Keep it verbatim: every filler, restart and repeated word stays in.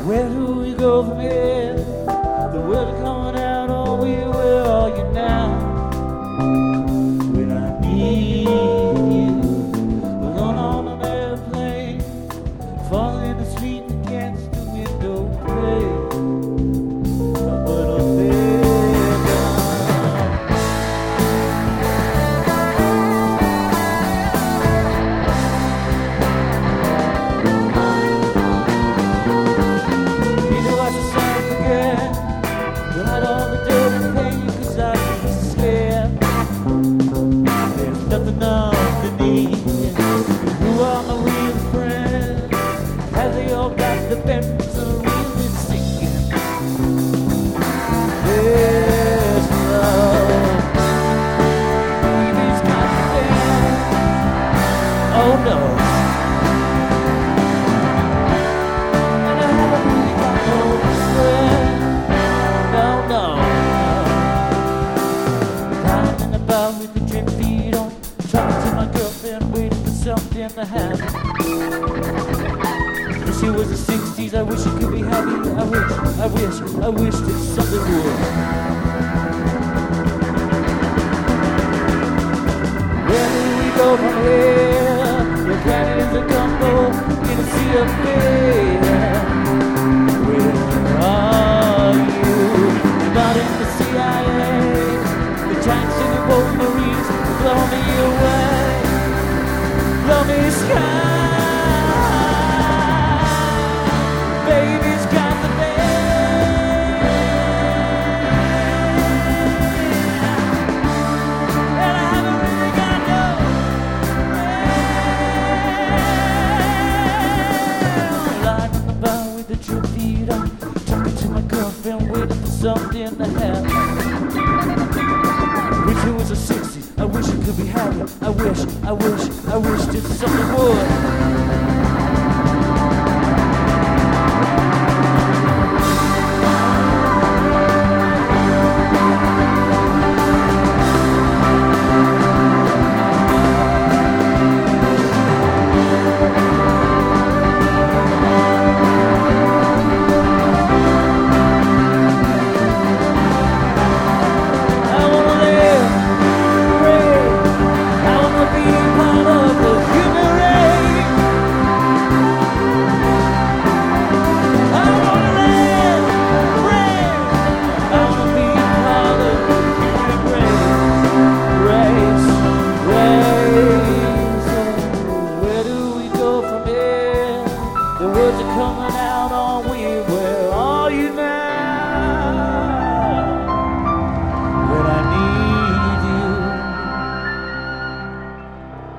Where do we go from here? The world's coming out, oh, we where are you now? When I need you, alone on an airplane, falling asleep against the window pane. But I'm there now. You know I just can't forget, but I don't do the pain 'cause I be scared. There's nothing underneath. You are my real friend. Have they all got the pencil really sinking? There's love. Baby's got the band. Oh no. And I haven't really got no friend. No, no. Riding about with the drip feet on, talking to my girlfriend, waiting for something to happen. Wish it was the sixties, I wish it could be happy. I wish, I wish, I wish that something would. Where do we go from here? The canyons are gumbo in a sea of fear. Where are you? You're not in the C I A. The tanks and the boat marines blow me away. Blow me sky. Baby's got the band. And I haven't really got no friend. Lying on the bar with the drip feet on, talking to my girlfriend, waiting for something to happen. Wish it was the sixties, I wish it could be happy. I wish, I wish, I wish that something would.